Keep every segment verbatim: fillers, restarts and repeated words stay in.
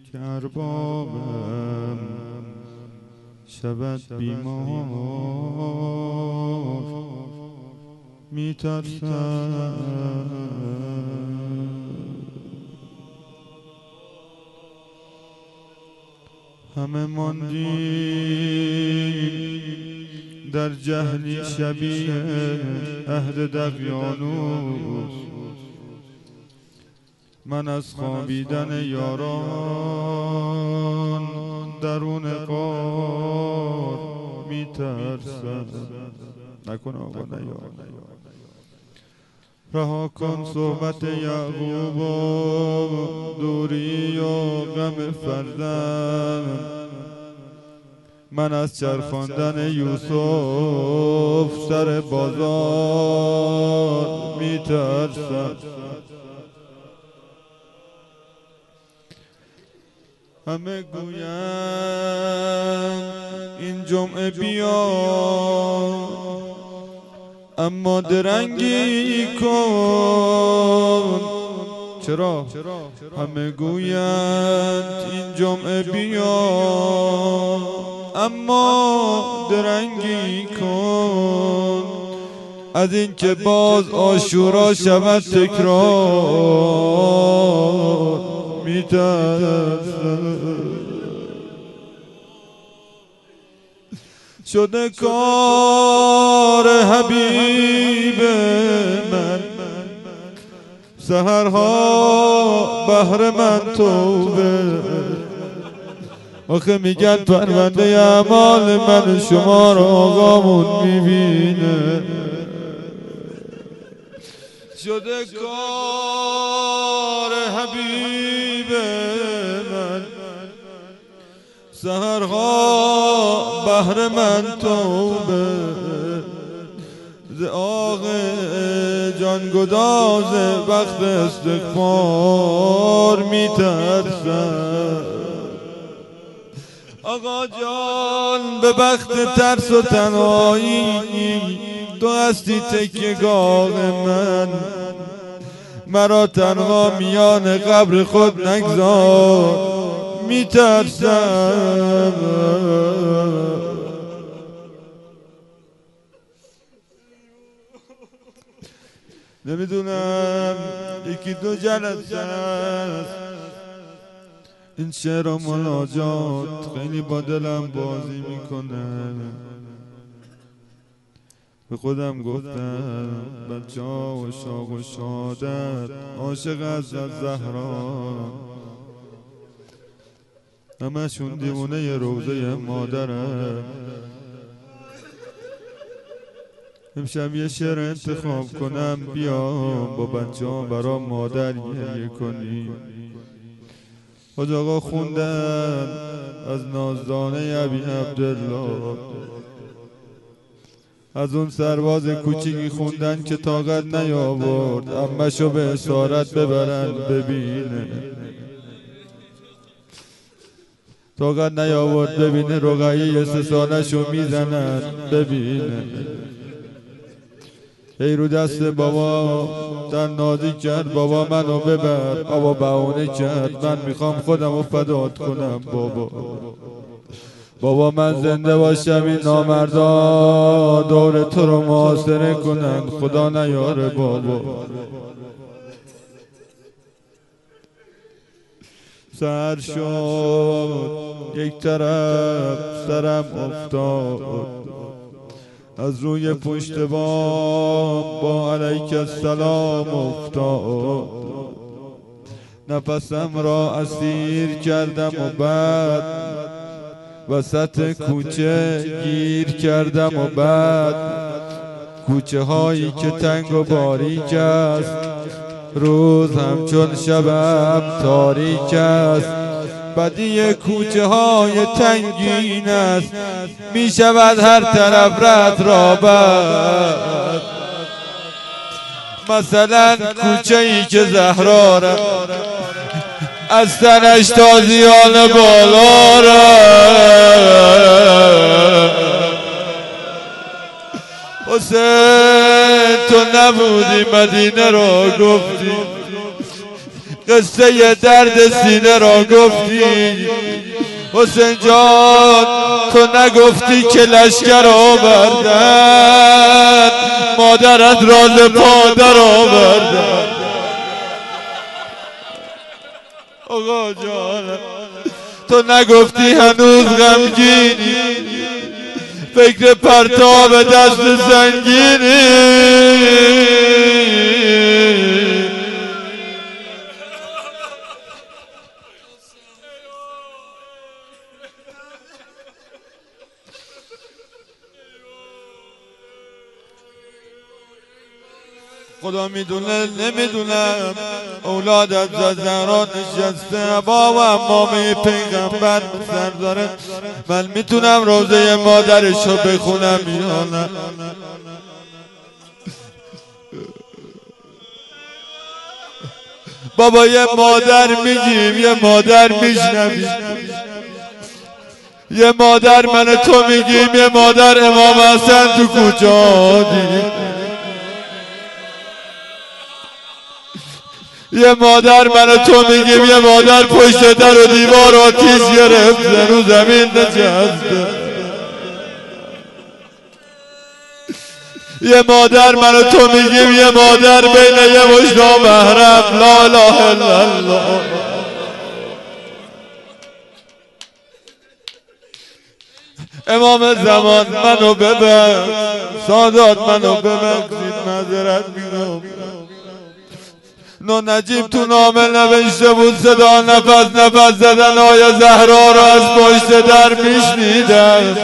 که اربابم شود بیمار میترسم. همه ماندیم در جهلی شبیه عهد دقیانوس، من از خوابیدن یاران درون غار میترسم. نکن آقا نیار، رها کن صحبت یعقوب و دوری و غم فرزند. من از چرخاندن یوسف سر بازار میترسم. همه گویند این جمعه بیا اما درنگی کن. چرا؟ همه گویند این جمعه بیا اما درنگی کن، از این که باز عاشورا شود تکرار میترسم. شده کار حبیب من سحرها بهر من توبه. آخه میگن پرونده اعمال من شما را آقامون میبینه. شده کار حبیب من سحرها بهر من توبه. ز آغ جانگداز وقت استغفار میترسم. آقا جان به وقت ترس و تنهایی تو هستی تکیه‌گاه من، مرا تنها میان قبر خود نگذار میترسم. نمیدونم یکی دو جلسه است این شعر و مناجات خیلی با دلم بازی میکنه. به خودم گفتم بچه ها و شاق و شادت عاشق از زهرا، همشون دیوونه روضه مادرم. امشب یه شعر انتخاب کنم بیام با بچه ها برا مادر گریه کنیم. حاج آقا خوندم از نازدانه ابی عبدالله، از اون سرباز کوچیکی خوندن که طاقت نیاورد عمشو به اسارت ببرن ببینه. طاقت نیاورد ببینه رقیه سه سالشو میزنن ببینه. ای رو دست بابا در نازی کرد بابا منو ببر، بابا بهونه کرد من میخوام خودم رو فدات کنم. بابا بابا من زنده باشم این نامردا دور تو رو محاصره کنن، خدا نیاره بابا. سحر شد یک طرف سرم افتاد، از روی پشت بام با علیک السلام افتاد. نفسم را اسیر کردم و بعد وسط کوچه گیر کردم و بعد کوچه هایی که تنگ و باریک است روز همچون شبم تاریک است. بدی کوچه های تنگین است می شود هر طرف رد را بد. مثلا کوچه ای که زهرا را از تنش تازیان بالا را حسین تو نبودی مدینه را گفتی قصه ی درد سینه را گفتی حسین جان، تو نگفتی که لشکر آوردن مادرت راز پادر آوردن. آقا جان تو نگفتی هنوز غمگینی، فکر پرتاب دست سنگینی. خدا میدونه نمیدونم اولادت زهرا نشسته بابا امامه پیغمبر سر داره، من میتونم روزه مادرشو بخونم یا نه؟ بابا یه مادر میگیم یه مادر میشنویم، یه مادر من تو میگیم، یه مادر امام حسن تو کجا دیدیم، یه مادر من تو میگیم، یه مادر پشت در و دیوار آتیش گرفت رو زمین نشسته، یه مادر من تو میگیم، یه مادر بین یه مش نامحرم لا اله الا الله. امام زمان منو ببر، سادات منو ببخشید معذرت میگم. نو نجیب تو نامه نوشته بود صدا نفس نفس زدن آیا زهرا را از پشت در میشنیدم.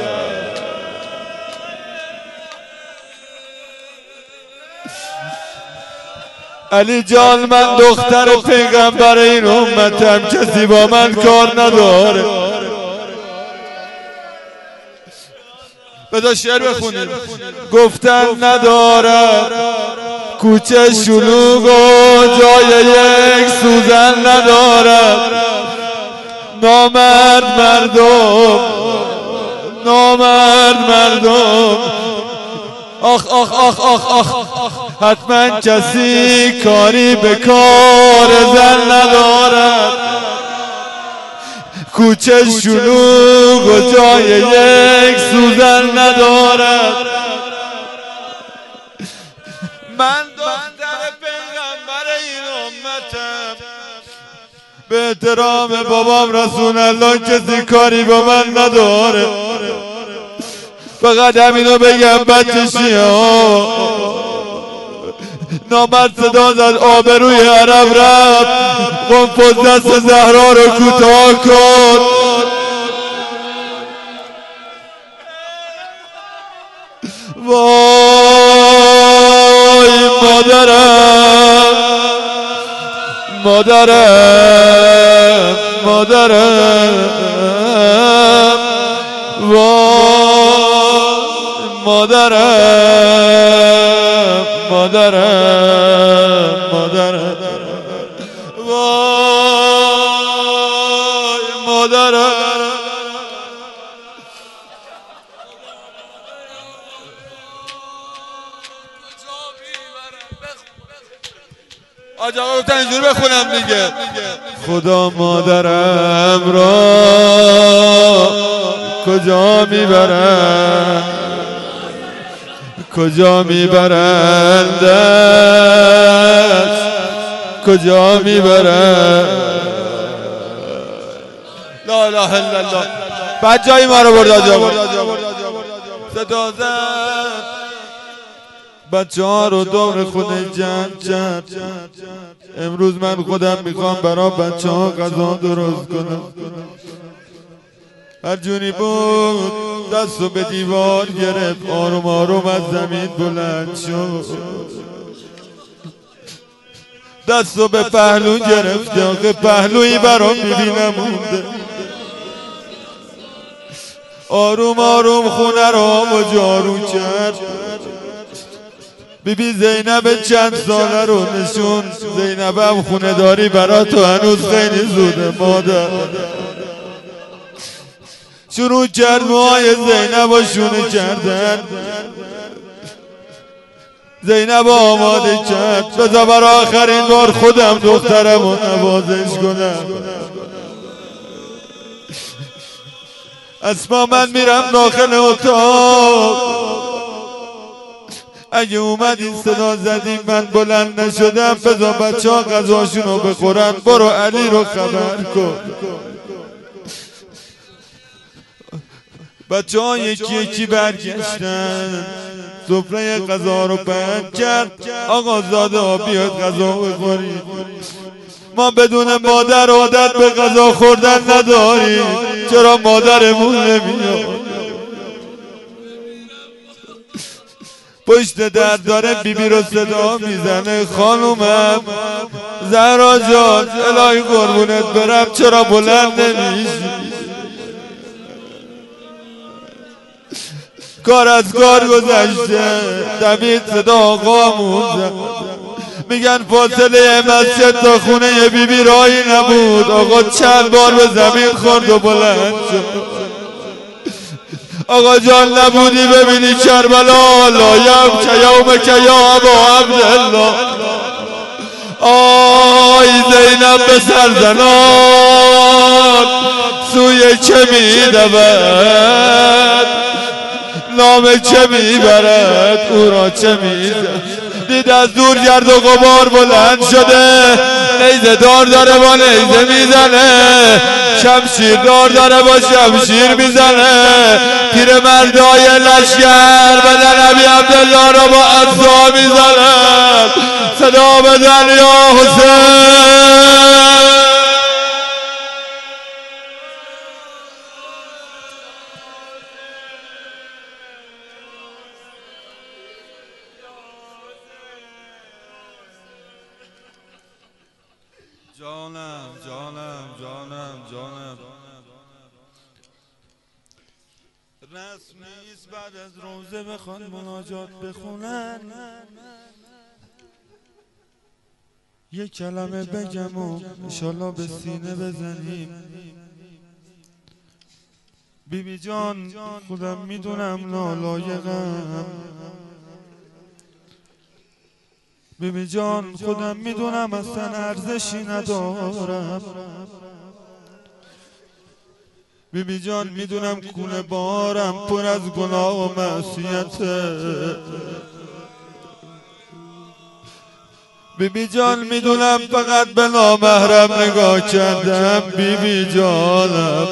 علی جان من دختر پیغمبر این امتم، کسی با من کار نداره. بذار شعر بخونیم. گفتن ندارد کوچه شلوغ و جای یک سوزن ندارد، نامرد مردم نامرد مردم آخ آخ آخ آخ آخ حتما کسی کاری به کار زن ندارد، کوچه شلوغ و جای یک سوزن ندارد. من دختر پیغمبر این امتم، به احترام بابام رسول الله کسی کاری با من نداره. فقط همینو بگم بچه شیعه نامرد صدا زد آبروی عرب رفت، قنفذ دست زهرا رو کوتاه کن. وای مادرم مادرم مادرم وای مادرم مادرم مادرم وای مادرم. آجا گفتن اینجوری بخونم دیگه. خدا مادرم را کجا میبرن کجا میبرندش کجا میبرن. لا اله الا الله. بعد جایی ما رو برد آجا صدا زد بچه ها رو دور خونه جمع کرد. امروز من خودم میخوام برای بچه ها غذا درست کنم. هر جونی بود دستو به دیوار گرفت، آروم آروم از زمین بلند شد، دستو به پهلو گرفت. آخه پهلویی برام میبینم مونده. آروم آروم خونه را و جارو کرد. بی بی زینب چند ساله رو نشون. زینب هم خونه داری برا تو هنوز خیلی زوده مادر. شروع کرد موهای زینب و شونه کردن. زینب آماده کرد بذار بر آخرین بار خودم دخترم رو نوازش کنم. اسما من میرم داخل اتاق، اگه اومد این صدا زدیم من بلند نشدم بذار بچه ها غذاشون رو بخورن، برو علی رو خبر کن. بچه ها یکی یکی برگشتن، سفره غذا رو بند کرد. آقا زاده ها بیاد غذا بخورید، ما بدون مادر عادت به غذا خوردن نداریم، چرا مادرمون نمیاد؟ پشت در داره بیبی رو صدا میزنه، خانومم زهرا جان الهی قربونت برم چرا بلند نمیشی؟ کار از کار گذشته، دمید صدا آقامون زد، میگن فاصله مسجد تا خونه بیبی راهی نبود. آقا چند بار به زمین خورد و بلند شد. آقا جان نبودی ببینی کربلا، لایم که یوم که یا ابا عبدالله. آی زینب به سرزنان سوی چه میدود، نام چه میبرد او را چه میزد. دید از دور گرد و غبار بلند شده، نیزه دار داره با نیزه میزنه، شمشیر دار داره با شمشیر میزنه. پیر مردای لشکر بدن نبی عبدالله را با عصا میزنه. صدا بزن یا حسین. جانم جانم جانم جانم رسم نیست بعد از روزه بخوان مناجات بخونن، یک کلمه بگم و انشالله به سینه بزنیم. بیبی جان خودم میدونم نالایقم، بیبی جان خودم میدونم اصلا ارزشی ندارم. بیبی جان میدونم کونه بارم پر از گناه و معصیته. بیبی جان میدونم فقط به نامحرم نگاه کردم. بیبی جانم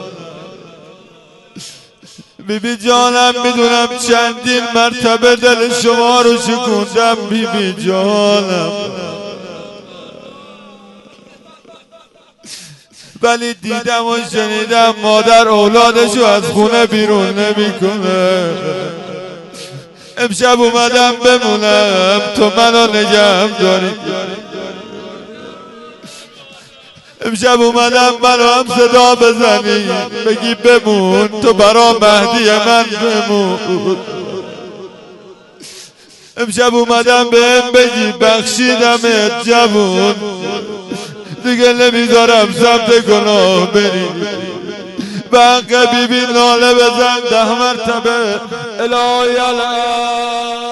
بیبی جانم میدونم چندین مرتبه دل شما رو شکوندم. بیبی جانم ولی دیدم و شنیدم مادر اولادشو از خونه بیرون نمیکنه. امشب اومدم بمونم تو منو نگهم داری، امشب اومدم منو هم صدا بزنی بگی بمون تو برا مهدی من بمون. امشب اومدم بهم بگی بخشیدمت جوون، دیگه نمیذارم سمت گناه بری. به حق بیبی ناله بزن ده مرتبه الهی الهی.